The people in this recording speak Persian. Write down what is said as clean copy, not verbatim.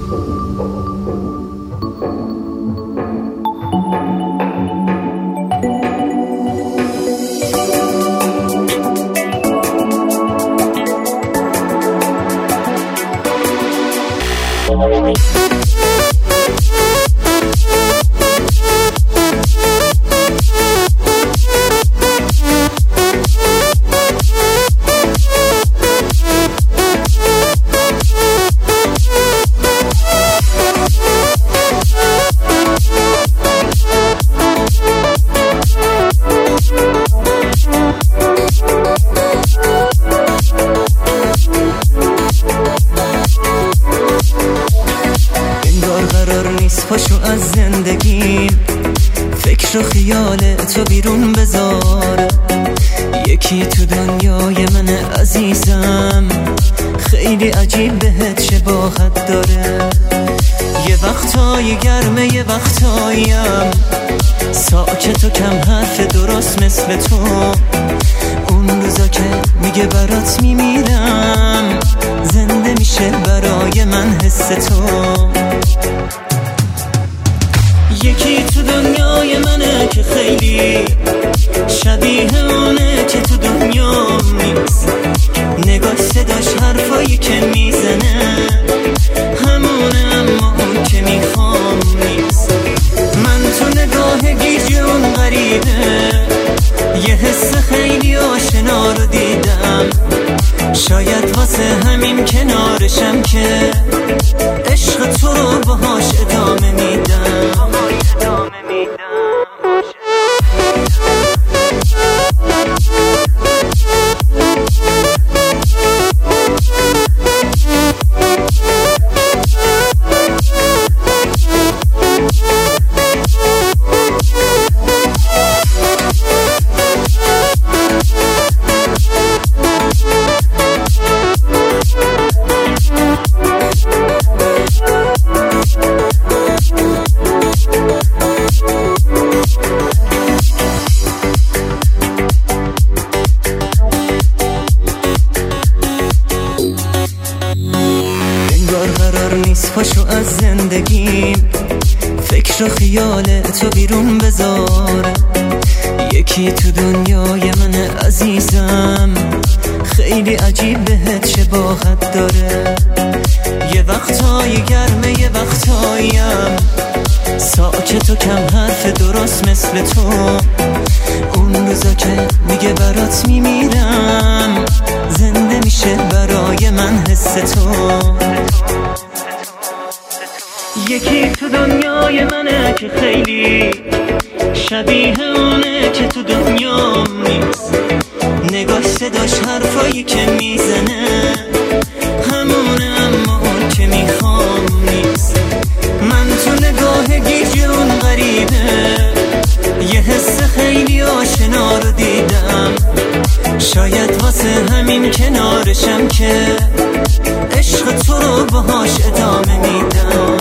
پاشو از زندگیم، فکر و خیال تو بیرون بذار. یکی تو دنیای من عزیزم، خیلی عجیب بهت شباهت داره. یه وقتایی گرمه یه وقتاییم ساکت و کم حرف، درست مثل تو. اون روزا که میگه برات میمیرم، زنده میشه برای من حس تو. یکی تو دنیای منه که خیلی شبیه اونه که تو دنیا نیست. نگاه صداش حرفایی که میزنه همونه، اما اون که میخوام نیست. من تو نگاه گیج اون غریبه یه حس خیلی آشنا رو دیدم. شاید واسه همین کنارشم که عشق تو رو باهاش ادامه میدم. پاشو از زندگیم، فکر و خیال تو بیرون بذار. یکی تو دنیای من عزیزم، خیلی عجیب بهت شباهت داره. یه وقتایی گرمه یه وقتاییم ساکت و کم حرف، درست مثل تو. اون روزا که میگه برات میمیرم، زنده میشه برای من حس تو. یکی تو دنیای منه که خیلی شبیه اونه که تو دنیا نیست. نگاه صداش حرفایی که میزنه همونه، اما اون که میخوام نیست. من تو نگاه گیج اون غریبه یه حس خیلی آشنا رو دیدم. شاید واسه همین کنارشم که عشق تو رو باهاش ادامه میدم.